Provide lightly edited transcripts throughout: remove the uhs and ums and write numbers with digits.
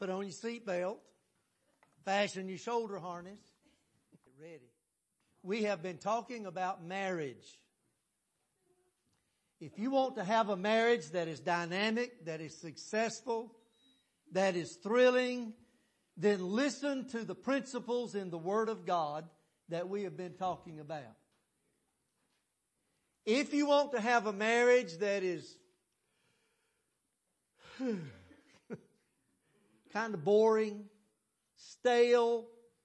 Put on your seatbelt. Fasten your shoulder harness. Get ready. We have been talking about marriage. If you want to have a marriage that is dynamic, that is successful, that is thrilling, then listen to the principles in the Word of God that we have been talking about. If you want to have a marriage that is kind of boring, stale,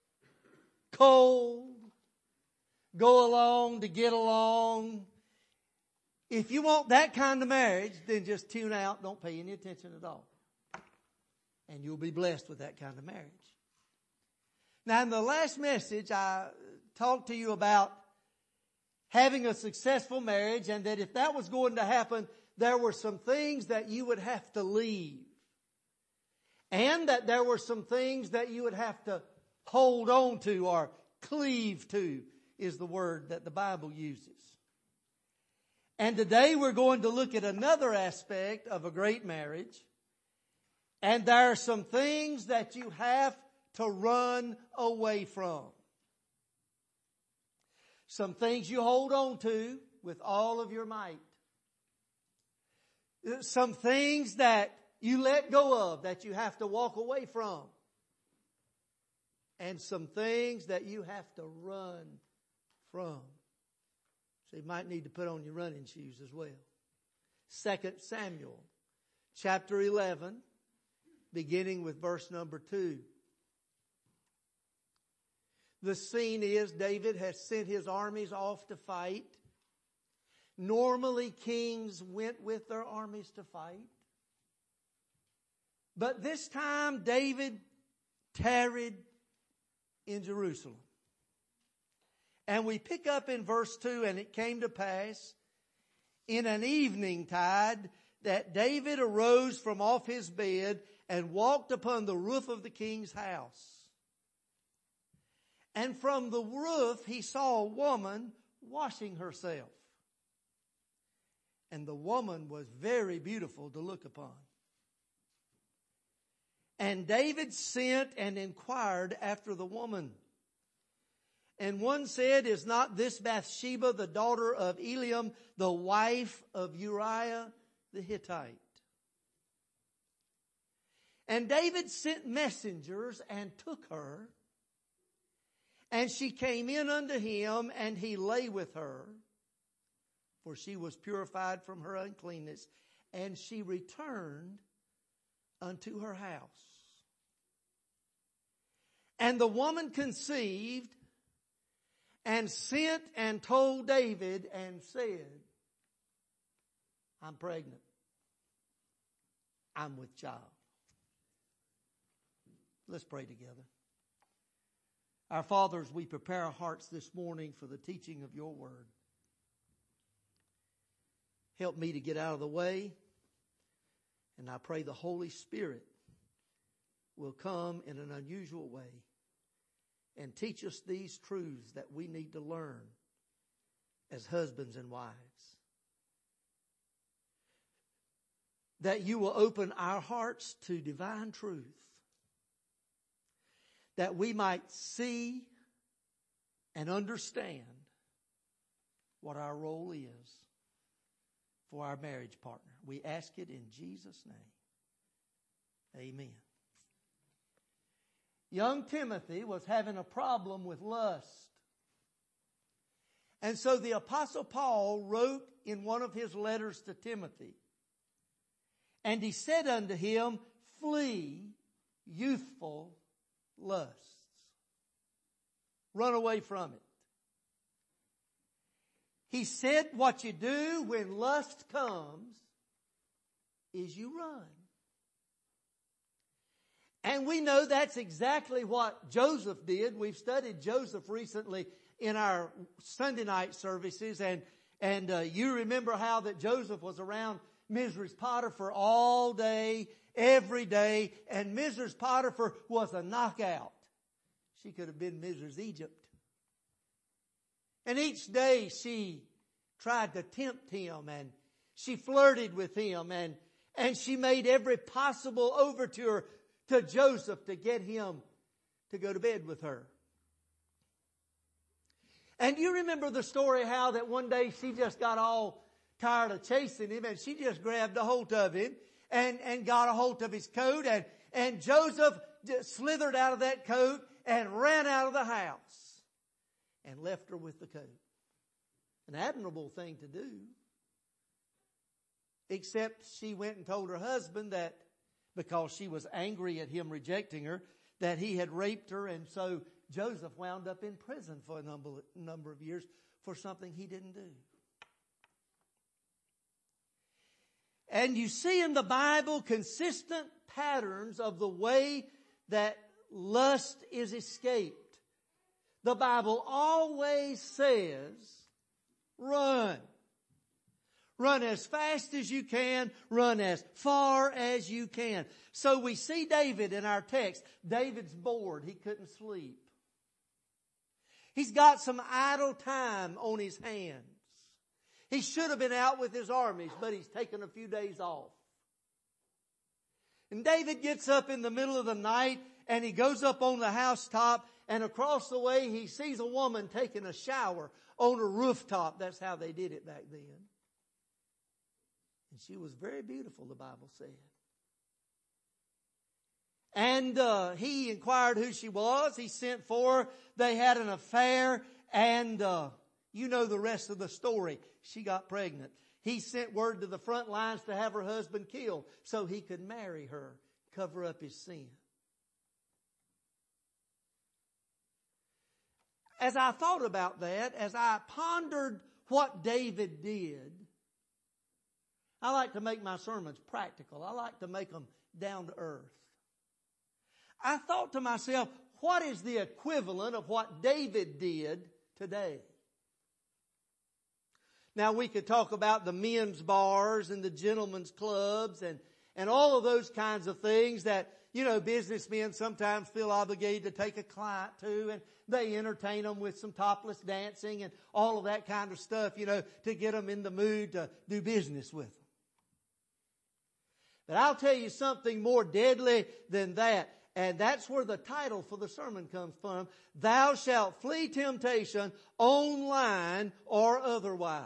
cold, go along to get along, if you want that kind of marriage, then just tune out, don't pay any attention at all. And you'll be blessed with that kind of marriage. Now, in the last message, I talked to you about having a successful marriage, and that if that was going to happen, there were some things that you would have to leave. And that there were some things that you would have to hold on to or cleave to, is the word that the Bible uses. And today we're going to look at another aspect of a great marriage. And there are some things that you have to run away from. Some things you hold on to with all of your might. Some things that you let go of, that you have to walk away from. And some things that you have to run from. So you might need to put on your running shoes as well. 2 Samuel chapter 11, beginning with verse number 2. The scene is David has sent his armies off to fight. Normally kings went with their armies to fight. But this time David tarried in Jerusalem. And we pick up in verse 2, and it came to pass in an evening tide that David arose from off his bed and walked upon the roof of the king's house. And from the roof he saw a woman washing herself. And the woman was very beautiful to look upon. And David sent and inquired after the woman. And one said, "Is not this Bathsheba the daughter of Eliam, the wife of Uriah the Hittite?" And David sent messengers and took her. And she came in unto him, and he lay with her, for she was purified from her uncleanness. And she returned unto her house. And the woman conceived, and sent and told David, and said, "I'm pregnant. I'm with child." Let's pray together. Our Father, as we prepare our hearts this morning for the teaching of your word, help me to get out of the way. And I pray the Holy Spirit will come in an unusual way and teach us these truths that we need to learn as husbands and wives. That you will open our hearts to divine truth, that we might see and understand what our role is for our marriage partner. We ask it in Jesus' name. Amen. Young Timothy was having a problem with lust. And so the Apostle Paul wrote in one of his letters to Timothy, and he said unto him, "Flee youthful lusts." Run away from it. He said what you do when lust comes is you run. And we know that's exactly what Joseph did. We've studied Joseph recently in our Sunday night services. And you remember how that Joseph was around Mrs. Potiphar all day, every day. And Mrs. Potiphar was a knockout. She could have been Mrs. Egypt. And each day she tried to tempt him, and she flirted with him, and she made every possible overture to Joseph to get him to go to bed with her. And you remember the story how that one day she just got all tired of chasing him and she just grabbed a hold of him and got a hold of his coat and Joseph just slithered out of that coat and ran out of the house and left her with the coat. An admirable thing to do. Except she went and told her husband that because she was angry at him rejecting her, that he had raped her, and so Joseph wound up in prison for a number of years for something he didn't do. And you see in the Bible consistent patterns of the way that lust is escaped. The Bible always says, run. Run as fast as you can. Run as far as you can. So we see David in our text. David's bored. He couldn't sleep. He's got some idle time on his hands. He should have been out with his armies, but he's taken a few days off. And David gets up in the middle of the night and he goes up on the housetop, and across the way he sees a woman taking a shower on a rooftop. That's how they did it back then. And she was very beautiful, the Bible said. And he inquired who she was. He sent for her. They had an affair, and you know the rest of the story. She got pregnant. He sent word to the front lines to have her husband killed so he could marry her, cover up his sin. As I thought about that, as I pondered what David did, I like to make my sermons practical. I like to make them down to earth. I thought to myself, what is the equivalent of what David did today? Now we could talk about the men's bars and the gentlemen's clubs and all of those kinds of things that, you know, businessmen sometimes feel obligated to take a client to, and they entertain them with some topless dancing and all of that kind of stuff, you know, to get them in the mood to do business with them. But I'll tell you something more deadly than that. And that's where the title for the sermon comes from. Thou shalt flee temptation online or otherwise.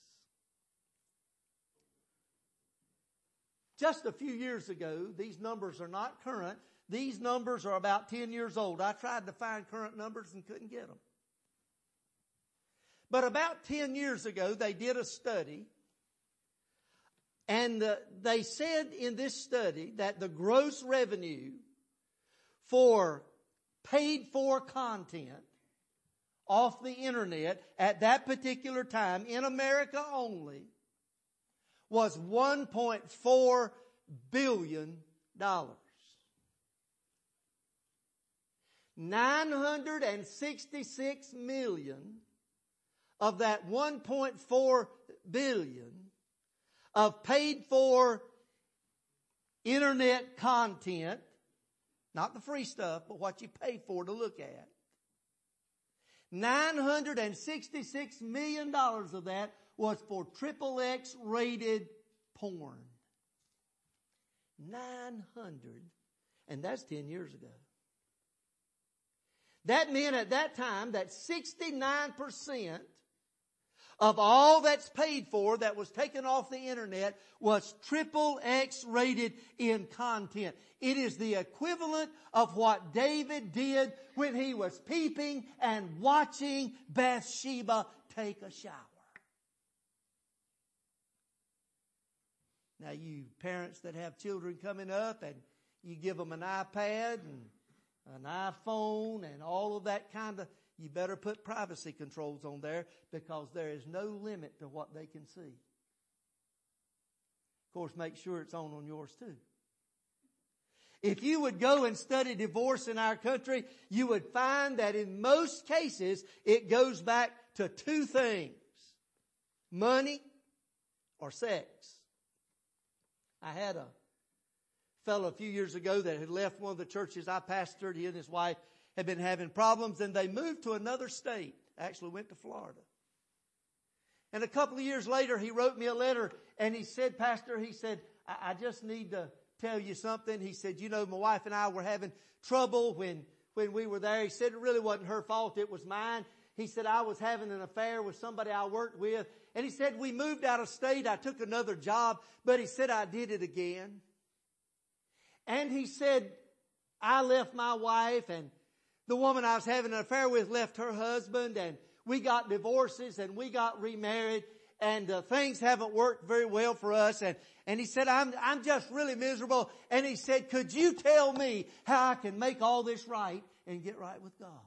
Just a few years ago, these numbers are not current. These numbers are about 10 years old. I tried to find current numbers and couldn't get them. But about 10 years ago, they did a study. And they said in this study that the gross revenue for paid-for content off the internet at that particular time, in America only, was $1.4 billion. 966 million of that 1.4 billion of paid-for internet content, not the free stuff, but what you pay for to look at. $966 million of that was for XXX rated porn. 900, and that's 10 years ago. That meant at that time that 69% of all that's paid for that was taken off the internet was XXX rated in content. It is the equivalent of what David did when he was peeping and watching Bathsheba take a shower. Now you parents that have children coming up and you give them an iPad and an iPhone and all of that kind of, you better put privacy controls on there because there is no limit to what they can see. Of course, make sure it's on yours too. If you would go and study divorce in our country, you would find that in most cases it goes back to two things: money or sex. I had a fellow a few years ago that had left one of the churches I pastored. He and his wife had been having problems, and they moved to another state. Actually went to Florida. And a couple of years later, he wrote me a letter, and he said, Pastor, he said, I just need to tell you something. He said, you know, my wife and I were having trouble when we were there. He said it really wasn't her fault. It was mine. He said I was having an affair with somebody I worked with. And he said we moved out of state. I took another job. But he said I did it again. And he said I left my wife, and the woman I was having an affair with left her husband, and we got divorces and we got remarried, and things haven't worked very well for us. And he said, I'm just really miserable. And he said, could you tell me how I can make all this right and get right with God?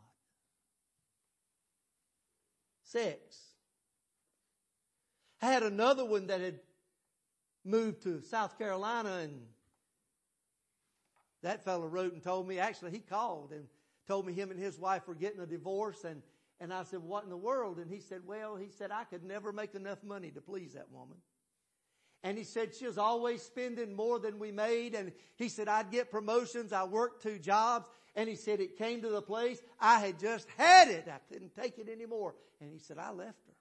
Sex. I had another one that had moved to South Carolina, and that fellow wrote and told me, actually he called and told me him and his wife were getting a divorce, and I said, what in the world? And he said, I could never make enough money to please that woman. And he said she was always spending more than we made. And he said, I'd get promotions. I worked 2 jobs. And he said, it came to the place I had just had it. I couldn't take it anymore. And he said, I left her.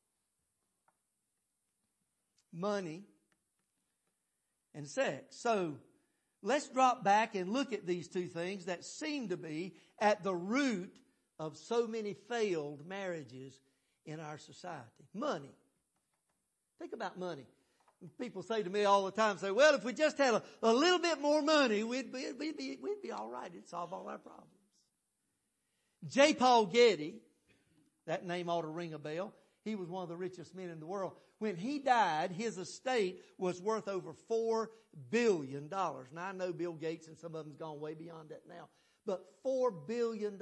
Money and sex. So let's drop back and look at these 2 things that seem to be at the root of so many failed marriages in our society. Money. Think about money. People say to me all the time, well, if we just had a little bit more money, we'd be all right. It'd solve all our problems. J. Paul Getty, that name ought to ring a bell. He was one of the richest men in the world. When he died, his estate was worth over $4 billion. Now, I know Bill Gates and some of them's gone way beyond that now, but $4 billion.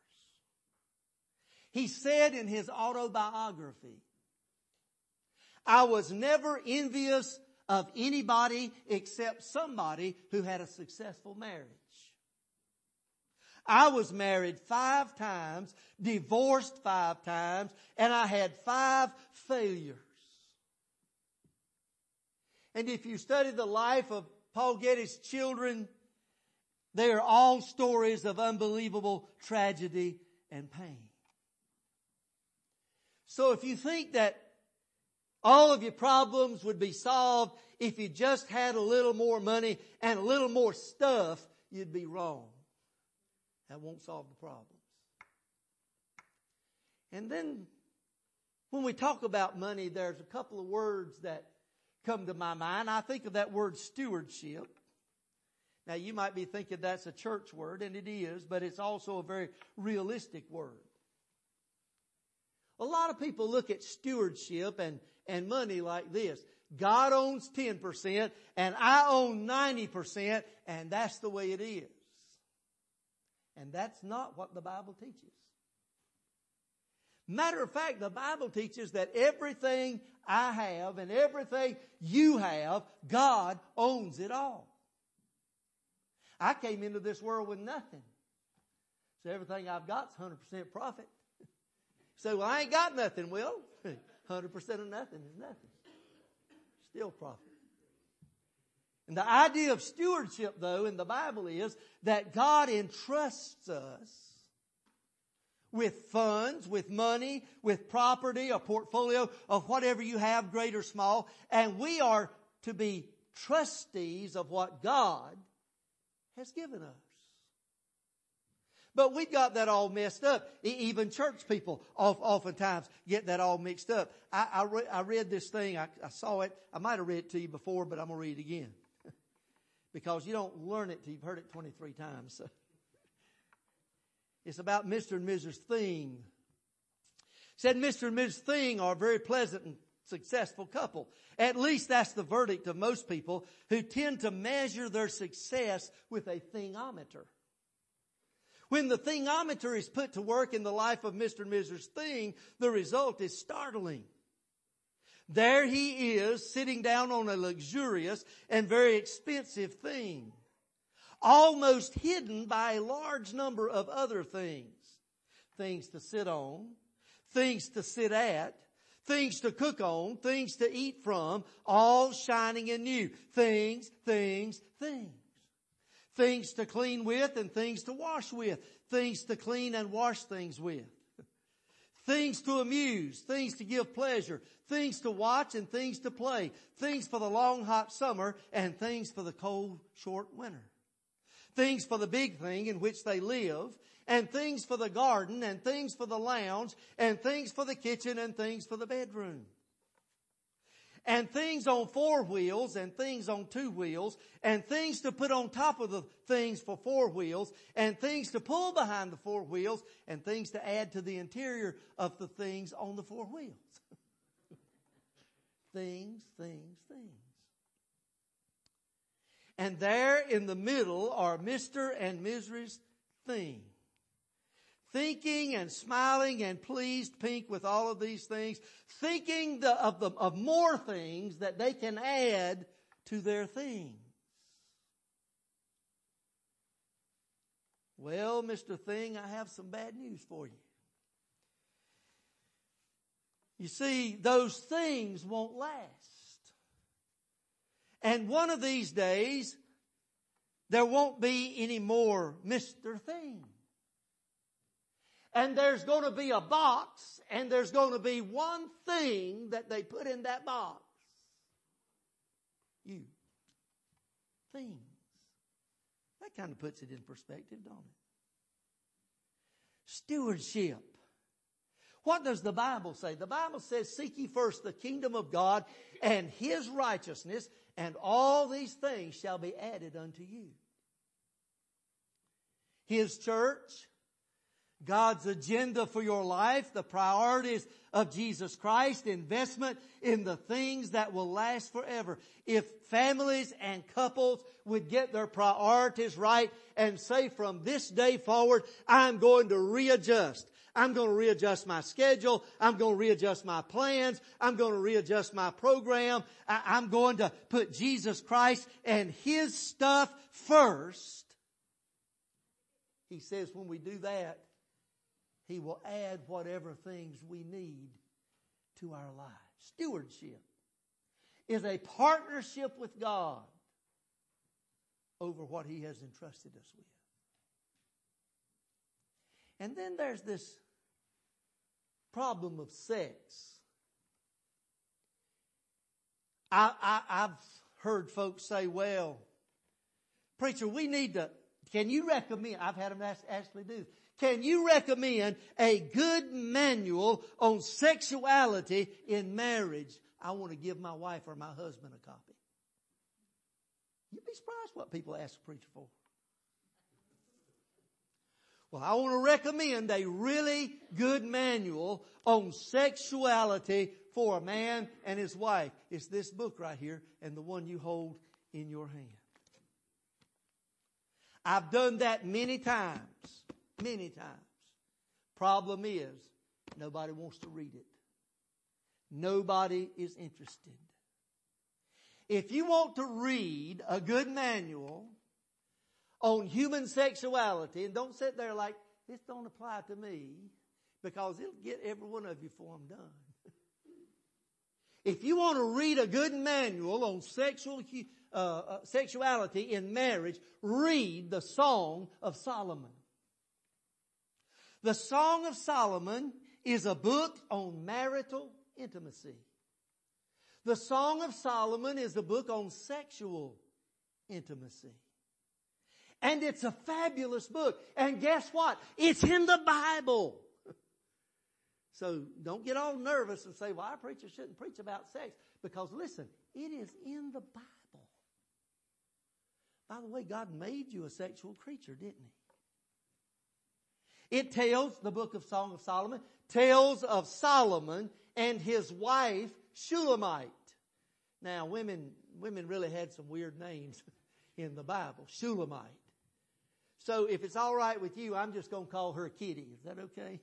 He said in his autobiography, I was never envious of anybody except somebody who had a successful marriage. I was married 5 times, divorced 5 times, and I had 5 failures. And if you study the life of Paul Getty's children, they are all stories of unbelievable tragedy and pain. So if you think that all of your problems would be solved if you just had a little more money and a little more stuff, you'd be wrong. That won't solve the problems. And then when we talk about money, there's a couple of words that come to my mind. I think of that word stewardship. Now you might be thinking that's a church word, and it is, but it's also a very realistic word. A lot of people look at stewardship and money like this. God owns 10% and I own 90%, and that's the way it is. And that's not what the Bible teaches. Matter of fact, the Bible teaches that everything I have and everything you have, God owns it all. I came into this world with nothing. So everything I've got is 100% profit. So I ain't got nothing. Well, 100% of nothing is nothing. Still profit. And the idea of stewardship, though, in the Bible is that God entrusts us with funds, with money, with property, a portfolio of whatever you have, great or small, and we are to be trustees of what God has given us. But we've got that all messed up. Even church people oftentimes get that all mixed up. I read this thing. I saw it. I might have read it to you before, but I'm going to read it again. Because you don't learn it till you've heard it 23 times. So. It's about Mr. and Mrs. Thing. It said Mr. and Mrs. Thing are a very pleasant and successful couple. At least that's the verdict of most people who tend to measure their success with a thingometer. When the thingometer is put to work in the life of Mr. and Mrs. Thing, the result is startling. There he is, sitting down on a luxurious and very expensive thing, almost hidden by a large number of other things. Things to sit on, things to sit at, things to cook on, things to eat from, all shining and new. Things. Things to clean with and things to wash with. Things to clean and wash things with. things to amuse, things to give pleasure, things to watch and things to play, things for the long hot summer and things for the cold short winter. Things for the big thing in which they live, and things for the garden, and things for the lounge, and things for the kitchen, and things for the bedroom. And things on 4 wheels, and things on 2 wheels, and things to put on top of the things for 4 wheels, and things to pull behind the 4 wheels, and things to add to the interior of the things on the 4 wheels. Things. And there in the middle are Mr. and Mrs. Thing. Thinking and smiling and pleased pink with all of these things. Thinking of more things that they can add to their things. Well, Mr. Thing, I have some bad news for you. You see, those things won't last. And one of these days, there won't be any more Mr. Thing. And there's going to be a box, and there's going to be one thing that they put in that box. You. Things. That kind of puts it in perspective, don't it? Stewardship. What does the Bible say? The Bible says, seek ye first the kingdom of God and His righteousness, and all these things shall be added unto you. His church, God's agenda for your life, the priorities of Jesus Christ, investment in the things that will last forever. If families and couples would get their priorities right and say, from this day forward, I'm going to readjust. I'm going to readjust my schedule. I'm going to readjust my plans. I'm going to readjust my program. I'm going to put Jesus Christ and His stuff first. He says when we do that, He will add whatever things we need to our lives. Stewardship is a partnership with God over what He has entrusted us with. And then there's this problem of sex. I've heard folks say, well, preacher, we need to, can you recommend, I've had them actually do, can you recommend a good manual on sexuality in marriage? I want to give my wife or my husband a copy. You'd be surprised what people ask the preacher for. Well, I want to recommend a really good manual on sexuality for a man and his wife. It's this book right here and the one you hold in your hand. I've done that many times. Many times. Problem is, nobody wants to read it. Nobody is interested. If you want to read a good manual on human sexuality, and don't sit there like, this don't apply to me, because it'll get every one of you before I'm done. If you want to read a good manual on sexuality in marriage, read the Song of Solomon. The Song of Solomon is a book on marital intimacy. The Song of Solomon is a book on sexual intimacy. And it's a fabulous book. And guess what? It's in the Bible. So don't get all nervous and say, well, our preacher shouldn't preach about sex. Because listen, it is in the Bible. By the way, God made you a sexual creature, didn't He? It tells, the book of Song of Solomon, tells of Solomon and his wife, Shulamite. Now, women really had some weird names in the Bible. Shulamite. So if it's all right with you, I'm just going to call her Kitty. Is that okay?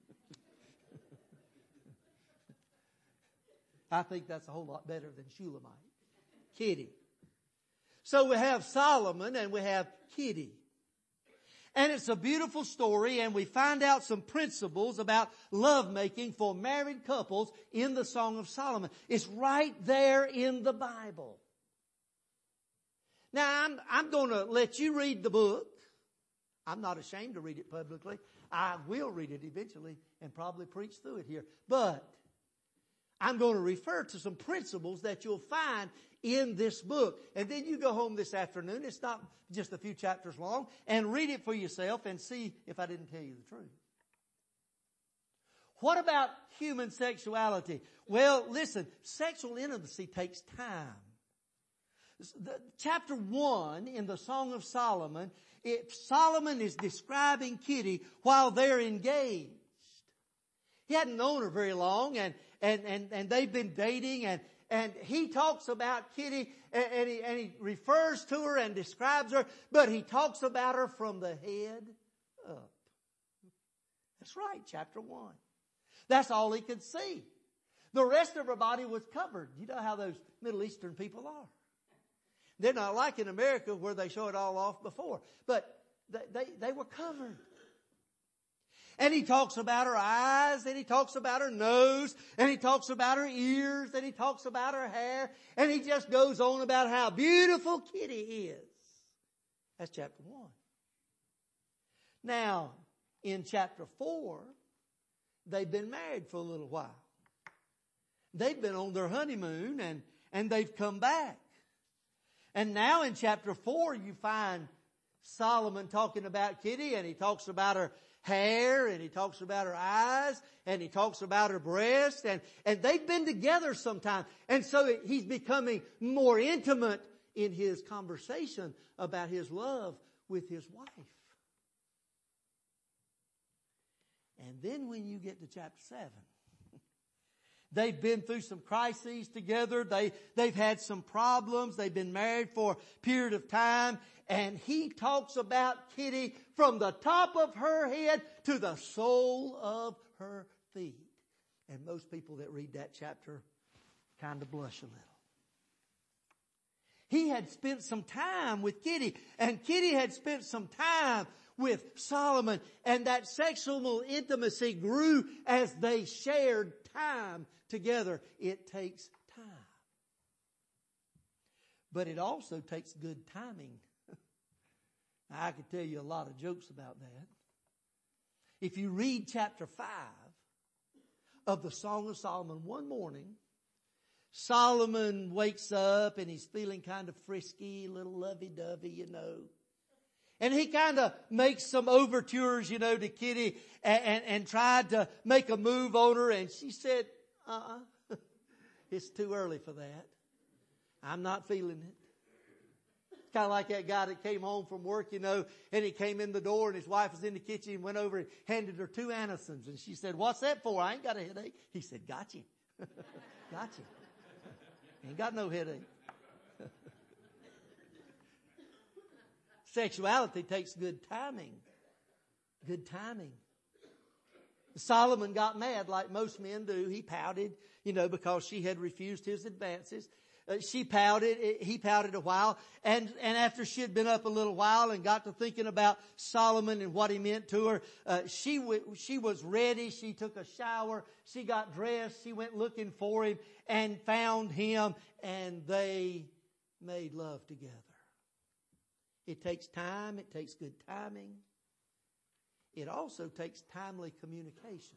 I think that's a whole lot better than Shulamite. Kitty. So we have Solomon and we have Kitty. And it's a beautiful story, and we find out some principles about lovemaking for married couples in the Song of Solomon. It's right there in the Bible. Now, I'm going to let you read the book. I'm not ashamed to read it publicly. I will read it eventually and probably preach through it here. But I'm going to refer to some principles that you'll find in this book. And then you go home this afternoon. It's not just a few chapters long. And read it for yourself and see if I didn't tell you the truth. What about human sexuality? Well, listen, sexual intimacy takes time. Chapter 1 in the Song of Solomon, Solomon is describing Kitty while they're engaged. He hadn't known her very long, and they've been dating, and he talks about Kitty, and he refers to her and describes her, but he talks about her from the head up. That's right, chapter 1. That's all he could see. The rest of her body was covered. You know how those Middle Eastern people are. They're not like in America where they show it all off before. But they were covered. And he talks about her eyes, and he talks about her nose, and he talks about her ears, and he talks about her hair, and he just goes on about how beautiful Kitty is. That's chapter 1. Now, in chapter 4, they've been married for a little while. They've been on their honeymoon, and they've come back. And now in chapter 4, you find Solomon talking about Kitty, and he talks about her hair, and he talks about her eyes, and he talks about her breast, and they've been together sometime. And so he's becoming more intimate in his conversation about his love with his wife. And then when you get to chapter 7, they've been through some crises together. They've had some problems. They've been married for a period of time. And he talks about Kitty from the top of her head to the sole of her feet. And most people that read that chapter kind of blush a little. He had spent some time with Kitty, and Kitty had spent some time with Solomon, and that sexual intimacy grew as they shared time together. It takes time. But it also takes good timing. I could tell you a lot of jokes about that. If you read chapter 5 of the Song of Solomon, one morning, Solomon wakes up and he's feeling kind of frisky, a little lovey-dovey, you know. And he kind of makes some overtures, you know, to Kitty and tried to make a move on her. And she said, it's too early for that. I'm not feeling it. It's kind of like that guy that came home from work, you know, and he came in the door and his wife was in the kitchen and went over and handed her 2 Anacins. And she said, what's that for? I ain't got a headache. He said, got you. Got you. Ain't got no headache. Sexuality takes good timing. Good timing. Solomon got mad like most men do. He pouted, you know, because she had refused his advances. She pouted. He pouted a while. And after she had been up a little while and got to thinking about Solomon and what he meant to her, she was ready. She took a shower. She got dressed. She went looking for him and found him. And they made love together. It takes time. It takes good timing. It also takes timely communication.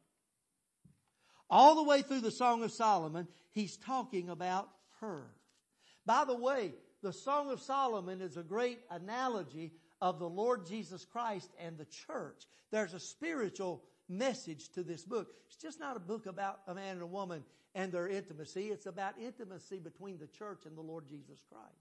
All the way through the Song of Solomon, he's talking about her. By the way, the Song of Solomon is a great analogy of the Lord Jesus Christ and the church. There's a spiritual message to this book. It's just not a book about a man and a woman and their intimacy. It's about intimacy between the church and the Lord Jesus Christ.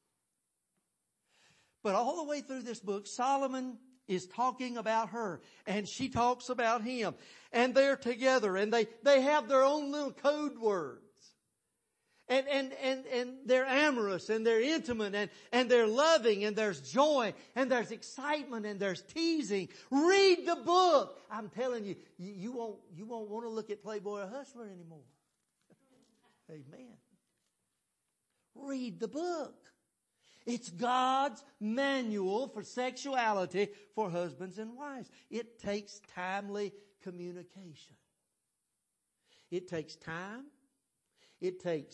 But all the way through this book, Solomon is talking about her, and she talks about him. And they're together, and they have their own little code words. And they're amorous, and they're intimate, and they're loving, and there's joy, and there's excitement, and there's teasing. Read the book. I'm telling you, you won't want to look at Playboy or Hustler anymore. Amen. Read the book. It's God's manual for sexuality for husbands and wives. It takes timely communication. It takes time. It takes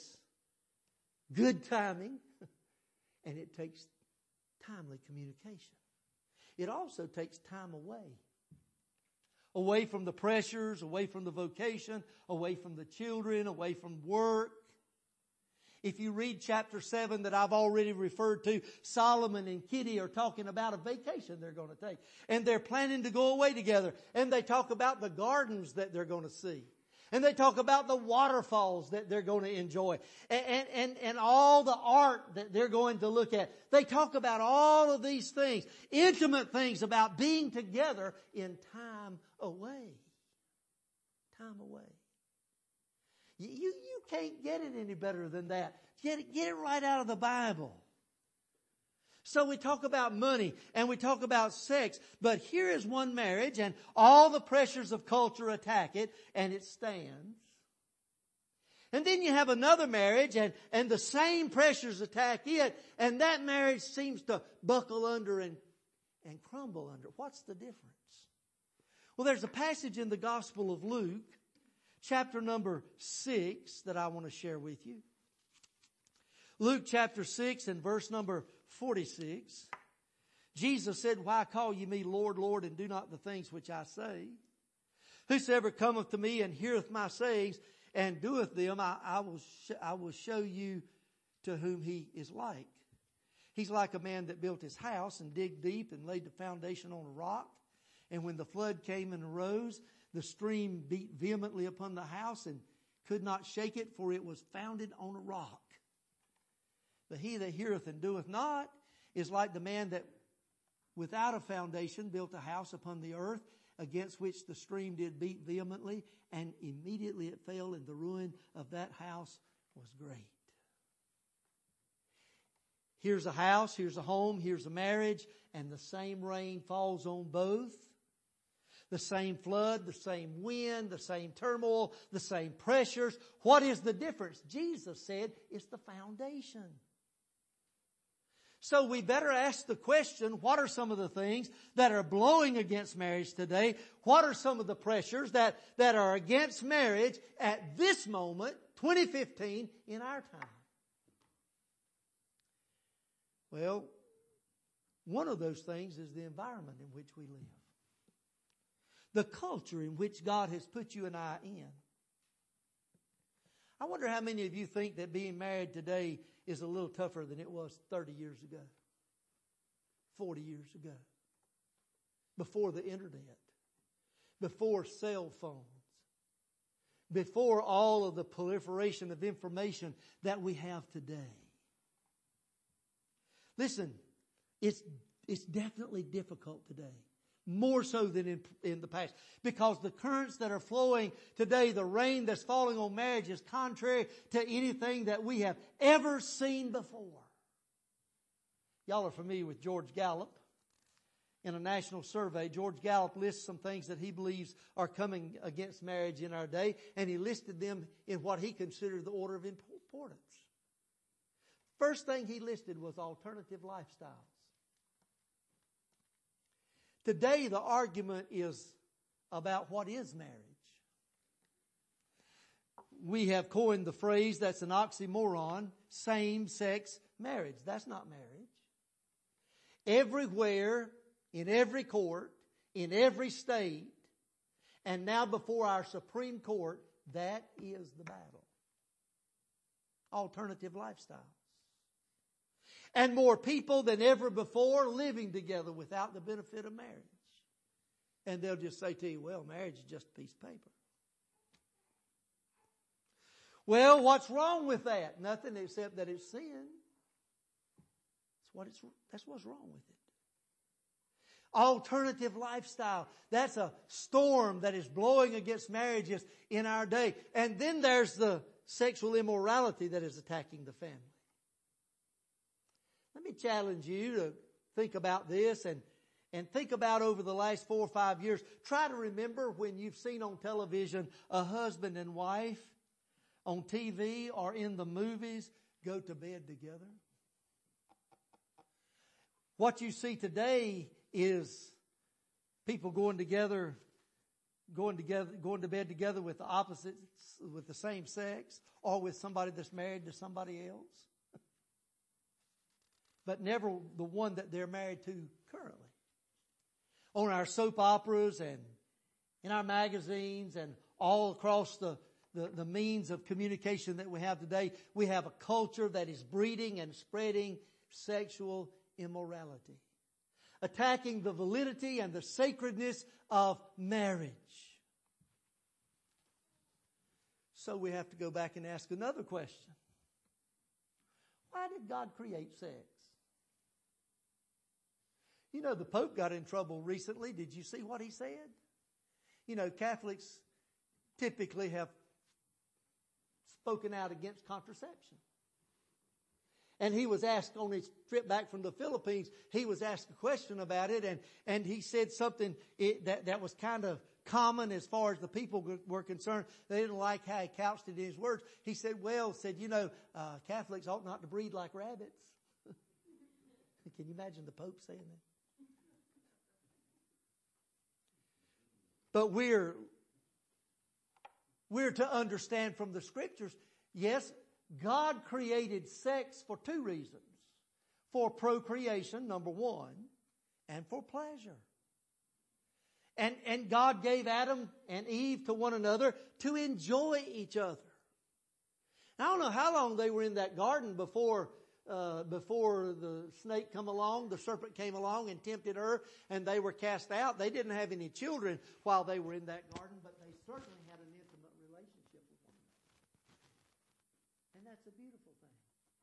good timing. And it takes timely communication. it also takes time away. Away from the pressures, away from the vocation, away from the children, away from work. If you read chapter 7 that I've already referred to, Solomon and Kitty are talking about a vacation they're going to take. And they're planning to go away together. And they talk about the gardens that they're going to see. And they talk about the waterfalls that they're going to enjoy. And all the art that they're going to look at. They talk about all of these things. Intimate things about being together in time away. Time away. You can't get it any better than that. Get it right out of the Bible. So we talk about money and we talk about sex, but here is one marriage and all the pressures of culture attack it and it stands. And then you have another marriage and the same pressures attack it and that marriage seems to buckle under and crumble under. What's the difference? Well, there's a passage in the Gospel of Luke, chapter number 6, that I want to share with you. Luke chapter 6 and verse number 46. Jesus said, "Why call ye me Lord, Lord, and do not the things which I say? Whosoever cometh to me and heareth my sayings and doeth them, I will show you to whom he is like. He's like a man that built his house and digged deep and laid the foundation on a rock. And when the flood came and arose, the stream beat vehemently upon the house and could not shake it, for it was founded on a rock. But he that heareth and doeth not is like the man that without a foundation built a house upon the earth, against which the stream did beat vehemently, and immediately it fell, and the ruin of that house was great." Here's a house, here's a home, here's a marriage, and the same rain falls on both. The same flood, the same wind, the same turmoil, the same pressures. What is the difference? Jesus said it's the foundation. So we better ask the question, what are some of the things that are blowing against marriage today? What are some of the pressures that are against marriage at this moment, 2015, in our time? Well, one of those things is the environment in which we live. The culture in which God has put you and I in. I wonder how many of you think that being married today is a little tougher than it was 30 years ago, 40 years ago, before the internet, before cell phones, before all of the proliferation of information that we have today. Listen, it's definitely difficult today. More so than in the past. Because the currents that are flowing today, the rain that's falling on marriage is contrary to anything that we have ever seen before. Y'all are familiar with George Gallup. In a national survey, George Gallup lists some things that he believes are coming against marriage in our day. And he listed them in what he considered the order of importance. First thing he listed was alternative lifestyles. Today, the argument is about what is marriage. We have coined the phrase that's an oxymoron, same-sex marriage. That's not marriage. Everywhere, in every court, in every state, and now before our Supreme Court, that is the battle. Alternative lifestyles. And more people than ever before living together without the benefit of marriage. And they'll just say to you, well, marriage is just a piece of paper. Well, what's wrong with that? Nothing except that it's sin. That's what's wrong with it. Alternative lifestyle. That's a storm that is blowing against marriages in our day. And then there's the sexual immorality that is attacking the family. Let me challenge you to think about this and think about over the last 4 or 5 years. Try to remember when you've seen on television a husband and wife on TV or in the movies go to bed together. What you see today is people going to bed together with the opposites, with the same sex, or with somebody that's married to somebody else. But never the one that they're married to currently. on our soap operas and in our magazines and all across the means of communication that we have today, we have a culture that is breeding and spreading sexual immorality, attacking the validity and the sacredness of marriage. So we have to go back and ask another question. Why did God create sex? You know, the Pope got in trouble recently. Did you see what he said? You know, Catholics typically have spoken out against contraception. And he was asked on his trip back from the Philippines, he was asked a question about it, and he said something that was kind of common as far as the people were concerned. They didn't like how he couched it in his words. He said, Catholics ought not to breed like rabbits. Can you imagine the Pope saying that? But we're to understand from the Scriptures, yes, God created sex for two reasons. For procreation, number one, and for pleasure. And God gave Adam and Eve to one another to enjoy each other. Now, I don't know how long they were in that garden before the snake come along, the serpent came along and tempted her, and they were cast out. They didn't have any children while they were in that garden, but they certainly had an intimate relationship with one another. And that's a beautiful thing.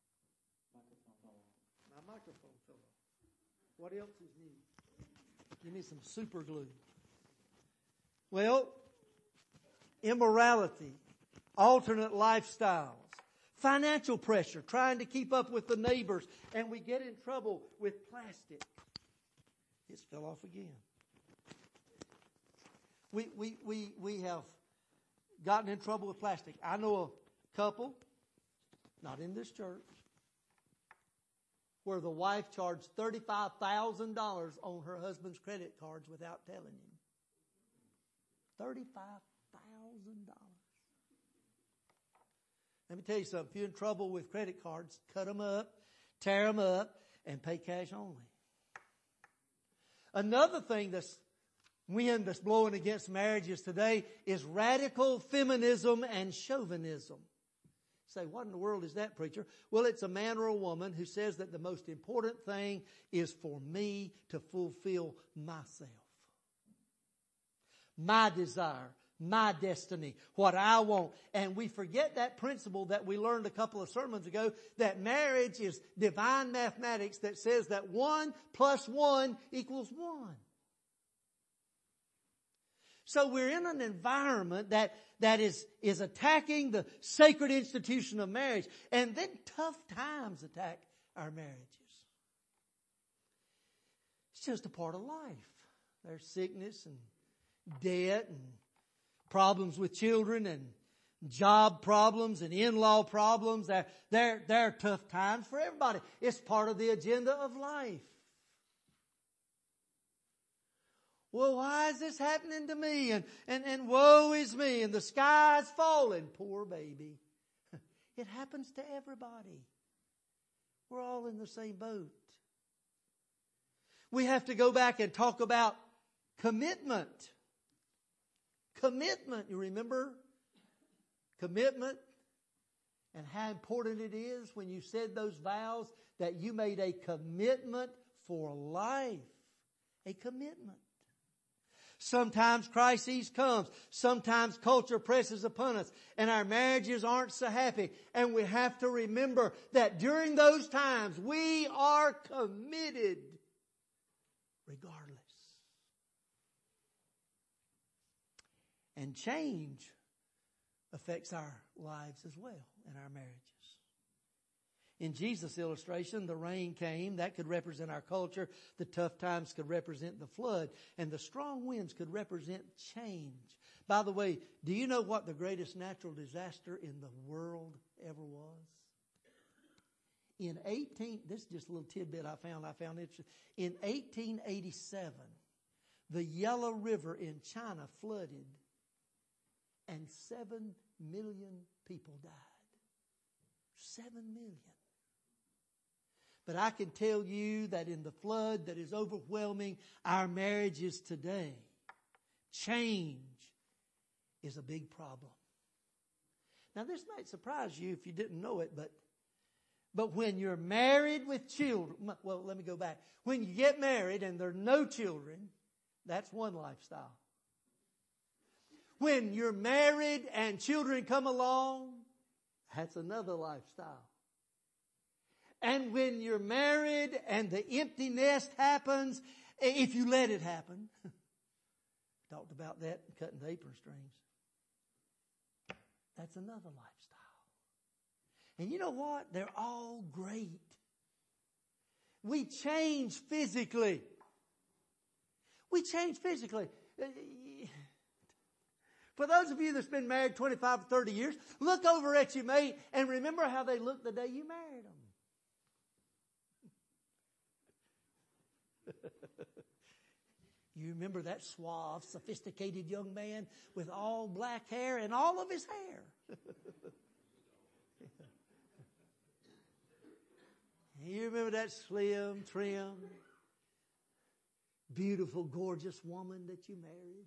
My microphone fell off. What else is new? Give me some super glue. Well, immorality, alternate lifestyles, financial pressure, trying to keep up with the neighbors, and we get in trouble with plastic. It fell off again. We have gotten in trouble with plastic. I know a couple, not in this church, where the wife charged $35,000 on her husband's credit cards without telling him. $35,000. Let me tell you something. If you're in trouble with credit cards, cut them up, tear them up, and pay cash only. Another thing that's blowing against marriages today is radical feminism and chauvinism. You say, what in the world is that, preacher? Well, it's a man or a woman who says that the most important thing is for me to fulfill myself. My desire, my destiny, what I want. And we forget that principle that we learned a couple of sermons ago, that marriage is divine mathematics that says that 1 + 1 = 1. So we're in an environment that is attacking the sacred institution of marriage. And then tough times attack our marriages. It's just a part of life. There's sickness and debt and problems with children and job problems and in-law problems. There are tough times for everybody. It's part of the agenda of life. Well, why is this happening to me? And woe is me. And the sky's falling. Poor baby. It happens to everybody. We're all in the same boat. We have to go back and talk about commitment. Commitment, you remember? Commitment and how important it is when you said those vows that you made a commitment for life. A commitment. Sometimes crises comes. Sometimes culture presses upon us and our marriages aren't so happy. And we have to remember that during those times we are committed regardless. And change affects our lives as well and our marriages. In Jesus' illustration, the rain came. That could represent our culture. The tough times could represent the flood. And the strong winds could represent change. By the way, do you know what the greatest natural disaster in the world ever was? This is just a little tidbit I found interesting. In 1887, the Yellow River in China flooded and 7 million people died. 7 million. But I can tell you that in the flood that is overwhelming our marriages today, change is a big problem. Now this might surprise you if you didn't know it, but when you're married with children, well, let me go back. When you get married and there are no children, that's one lifestyle. When you're married and children come along, that's another lifestyle. And when you're married and the empty nest happens, if you let it happen, talked about that in cutting the apron strings, that's another lifestyle. And you know what? They're all great. We change physically. We change physically. For those of you that's been married 25 or 30 years, look over at your mate and remember how they looked the day you married them. You remember that suave, sophisticated young man with all black hair and all of his hair. You remember that slim, trim, beautiful, gorgeous woman that you married.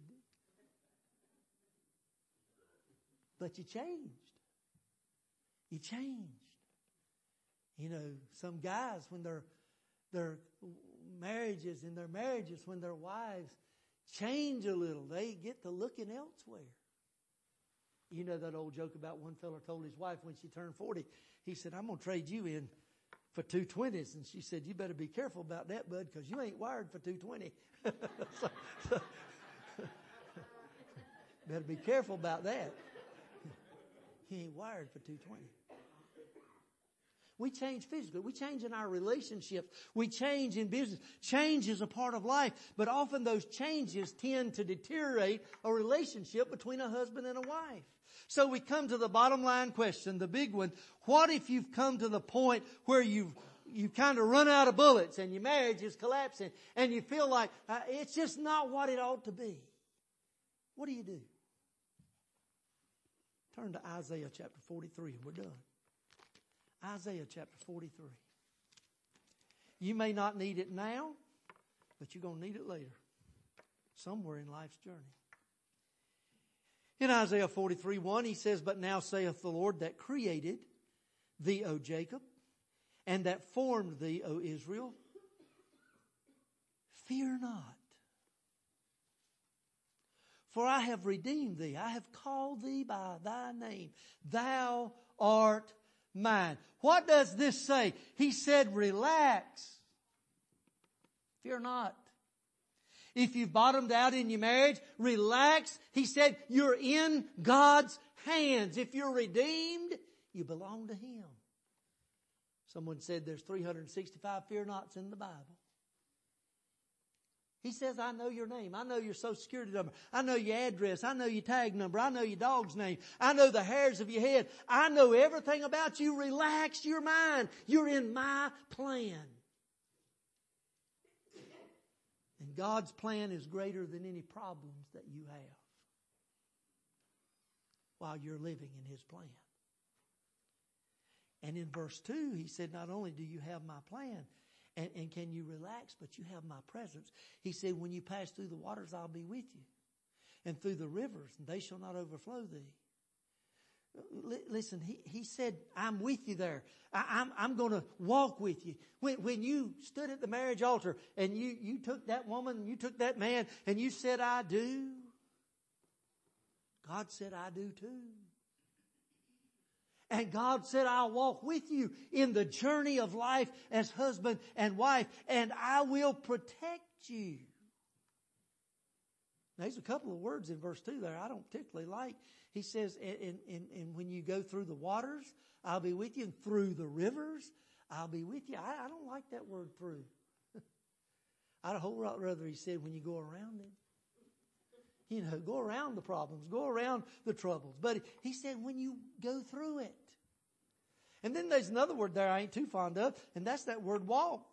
But you changed. You changed. You know, some guys, when their marriages, when their wives change a little, they get to looking elsewhere. You know that old joke about one fella told his wife when she turned 40, he said, I'm going to trade you in for 220s. And she said, you better be careful about that, bud, because you ain't wired for 220. Better be careful about that. He ain't wired for 220. We change physically. We change in our relationships. We change in business. Change is a part of life. But often those changes tend to deteriorate a relationship between a husband and a wife. So we come to the bottom line question, the big one. What if you've come to the point where you've kind of run out of bullets and your marriage is collapsing and you feel like it's just not what it ought to be? What do? Turn to Isaiah chapter 43 and we're done. Isaiah chapter 43. You may not need it now, but you're going to need it later. Somewhere in life's journey. In Isaiah 43:1, he says, But now saith the Lord that created thee, O Jacob, and that formed thee, O Israel, fear not. For I have redeemed thee. I have called thee by thy name. Thou art mine. What does this say? He said, relax. Fear not. If you've bottomed out in your marriage, relax. He said, you're in God's hands. If you're redeemed, you belong to Him. Someone said there's 365 fear nots in the Bible. He says, I know your name. I know your social security number. I know your address. I know your tag number. I know your dog's name. I know the hairs of your head. I know everything about you. Relax your mind. You're in my plan. And God's plan is greater than any problems that you have while you're living in His plan. And in verse 2, he said, not only do you have my plan, and can you relax, but you have my presence. He said, when you pass through the waters, I'll be with you. And through the rivers, and they shall not overflow thee. Listen, he said, I'm with you there. I'm going to walk with you. When you stood at the marriage altar and you took that woman and you took that man and you said, I do. God said, I do too. And God said, I'll walk with you in the journey of life as husband and wife, and I will protect you. Now, there's a couple of words in verse 2 there I don't particularly like. He says, and when you go through the waters, I'll be with you, and through the rivers, I'll be with you. I don't like that word through. I'd a whole lot rather he said when you go around them. You know, go around the problems, go around the troubles. But he said when you go through it. And then there's another word there I ain't too fond of, and that's that word walk.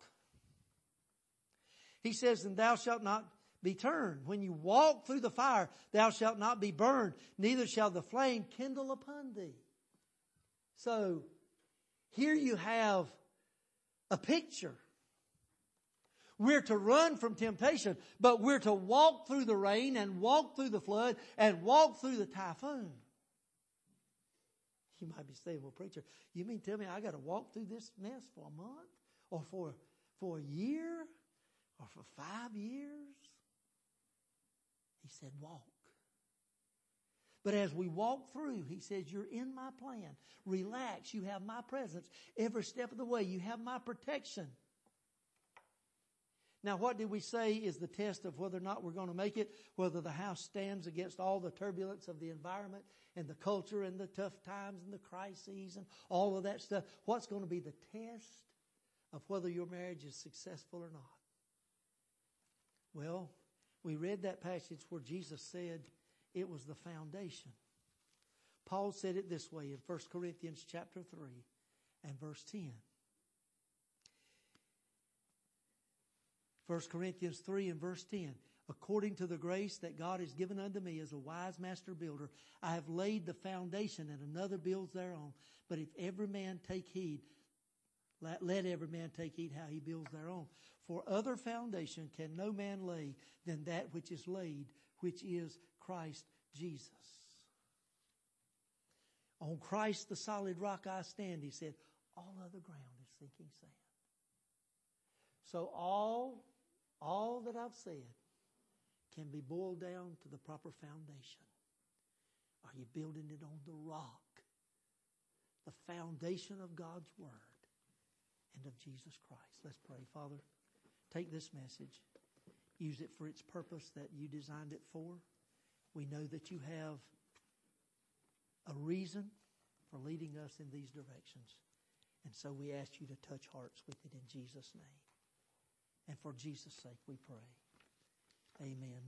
He says, and thou shalt not be turned. When you walk through the fire, thou shalt not be burned, neither shall the flame kindle upon thee. So, here you have a picture. We're to run from temptation, but we're to walk through the rain and walk through the flood and walk through the typhoon. You might be saying, well, preacher, you mean tell me I got to walk through this mess for a month or for a year or for 5 years? He said, walk. But as we walk through, he says, you're in my plan. Relax. You have my presence every step of the way. You have my protection. Now, what did we say is the test of whether or not we're going to make it? Whether the house stands against all the turbulence of the environment and the culture and the tough times and the crises and all of that stuff. What's going to be the test of whether your marriage is successful or not? Well, we read that passage where Jesus said it was the foundation. Paul said it this way in 1 Corinthians chapter 3 and verse 10. 1 Corinthians 3 and verse 10. According to the grace that God has given unto me as a wise master builder, I have laid the foundation and another builds thereon. But if every man take heed, let every man take heed how he builds thereon. For other foundation can no man lay than that which is laid, which is Christ Jesus. On Christ the solid rock I stand, he said, all other ground is sinking sand. So all that I've said can be boiled down to the proper foundation. Are you building it on the rock? The foundation of God's Word and of Jesus Christ. Let's pray. Father, take this message. Use it for its purpose that you designed it for. We know that you have a reason for leading us in these directions. And so we ask you to touch hearts with it in Jesus' name. And for Jesus' sake we pray. Amen.